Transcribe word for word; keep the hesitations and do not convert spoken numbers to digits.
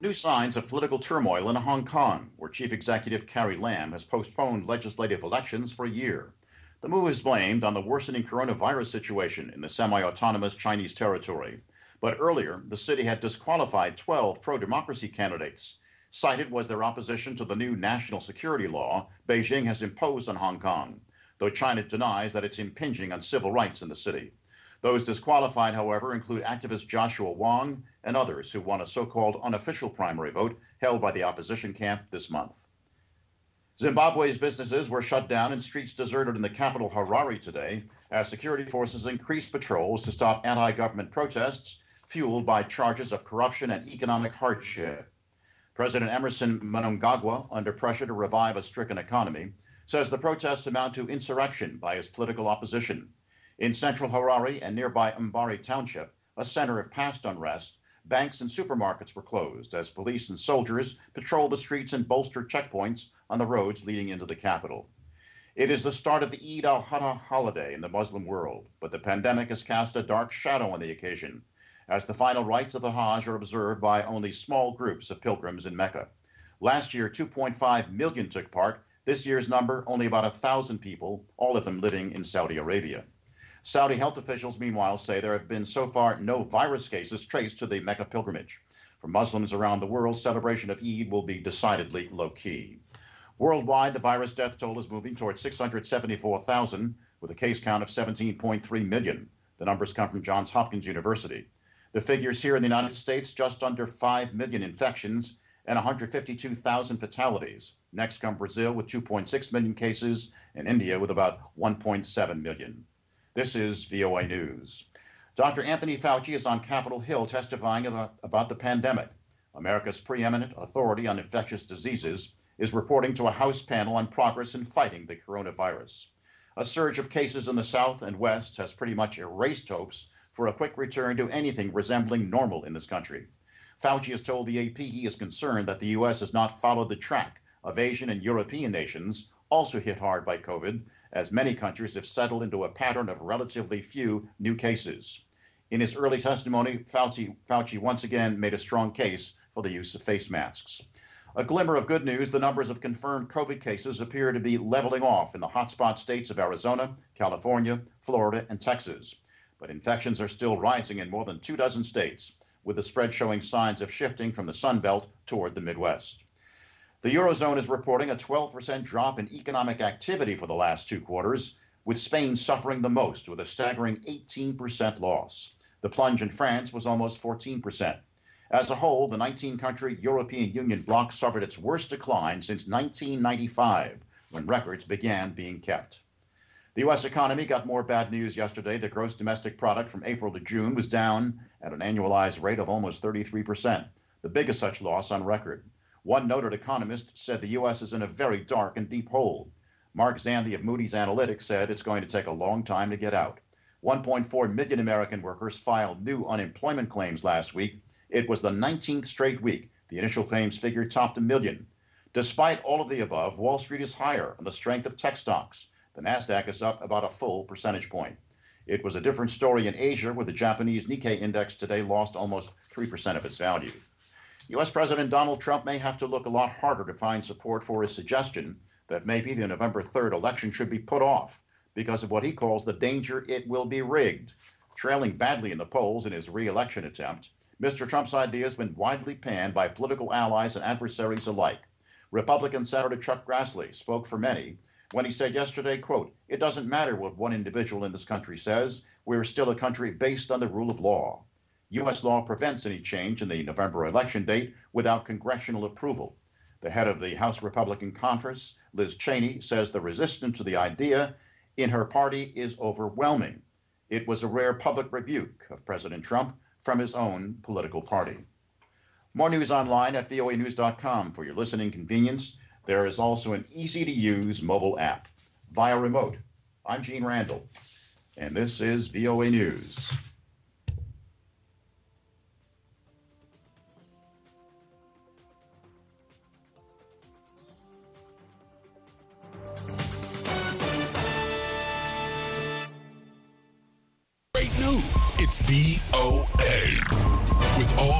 New signs of political turmoil in Hong Kong, where Chief Executive Carrie Lam has postponed legislative elections for a year. The move is blamed on the worsening coronavirus situation in the semi-autonomous Chinese territory. But earlier, the city had disqualified twelve pro-democracy candidates. Cited was their opposition to the new national security law Beijing has imposed on Hong Kong, though China denies that it's impinging on civil rights in the city. Those disqualified, however, include activist Joshua Wong and others who won a so-called unofficial primary vote held by the opposition camp this month. Zimbabwe's businesses were shut down and streets deserted in the capital Harare today as security forces increased patrols to stop anti-government protests fueled by charges of corruption and economic hardship. President Emerson Mnangagwa, under pressure to revive a stricken economy, says the protests amount to insurrection by his political opposition. In central Harare and nearby Mbari Township, a center of past unrest, banks and supermarkets were closed as police and soldiers patrolled the streets and bolstered checkpoints on the roads leading into the capital. It is the start of the Eid al-Adha holiday in the Muslim world, but the pandemic has cast a dark shadow on the occasion, as the final rites of the Hajj are observed by only small groups of pilgrims in Mecca. Last year, two point five million took part. This year's number, only about one thousand people, all of them living in Saudi Arabia. Saudi health officials, meanwhile, say there have been so far no virus cases traced to the Mecca pilgrimage. For Muslims around the world, celebration of Eid will be decidedly low-key. Worldwide, the virus death toll is moving towards six hundred seventy-four thousand, with a case count of seventeen point three million. The numbers come from Johns Hopkins University. The figures here in the United States, just under five million infections and one hundred fifty-two thousand fatalities. Next come Brazil with two point six million cases and India with about one point seven million. This is V O A News. Doctor Anthony Fauci is on Capitol Hill testifying about, about the pandemic. America's preeminent authority on infectious diseases is reporting to a House panel on progress in fighting the coronavirus. A surge of cases in the South and West has pretty much erased hopes for a quick return to anything resembling normal in this country. Fauci has told the A P he is concerned that the U S has not followed the track of Asian and European nations also hit hard by COVID, as many countries have settled into a pattern of relatively few new cases. In his early testimony, Fauci, Fauci once again made a strong case for the use of face masks. A glimmer of good news, the numbers of confirmed COVID cases appear to be leveling off in the hotspot states of Arizona, California, Florida, and Texas. But infections are still rising in more than two dozen states, with the spread showing signs of shifting from the Sun Belt toward the Midwest. The Eurozone is reporting a twelve percent drop in economic activity for the last two quarters, with Spain suffering the most with a staggering eighteen percent loss. The plunge in France was almost fourteen percent. As a whole, the nineteen-country European Union bloc suffered its worst decline since nineteen ninety-five, when records began being kept. The U S economy got more bad news yesterday. The gross domestic product from April to June was down at an annualized rate of almost thirty-three percent, the biggest such loss on record. One noted economist said the U S is in a very dark and deep hole. Mark Zandi of Moody's Analytics said it's going to take a long time to get out. one point four million American workers filed new unemployment claims last week. It was the nineteenth straight week. The initial claims figure topped a million. Despite all of the above, Wall Street is higher on the strength of tech stocks. The Nasdaq is up about a full percentage point. It was a different story in Asia, where the Japanese Nikkei index today lost almost three percent of its value. U S President Donald Trump may have to look a lot harder to find support for his suggestion that maybe the November third election should be put off because of what he calls the danger it will be rigged. Trailing badly in the polls in his re-election attempt, Mister Trump's idea has been widely panned by political allies and adversaries alike. Republican Senator Chuck Grassley spoke for many when he said yesterday, quote, "It doesn't matter what one individual in this country says. We're still a country based on the rule of law. U S law prevents any change in the November election date without congressional approval." The head of the House Republican Conference, Liz Cheney, says the resistance to the idea in her party is overwhelming. It was a rare public rebuke of President Trump from his own political party. More news online at V O A news dot com. For your listening convenience, there is also an easy-to-use mobile app via remote. I'm Gene Randall, and this is V O A News. Great news. It's V O A. With all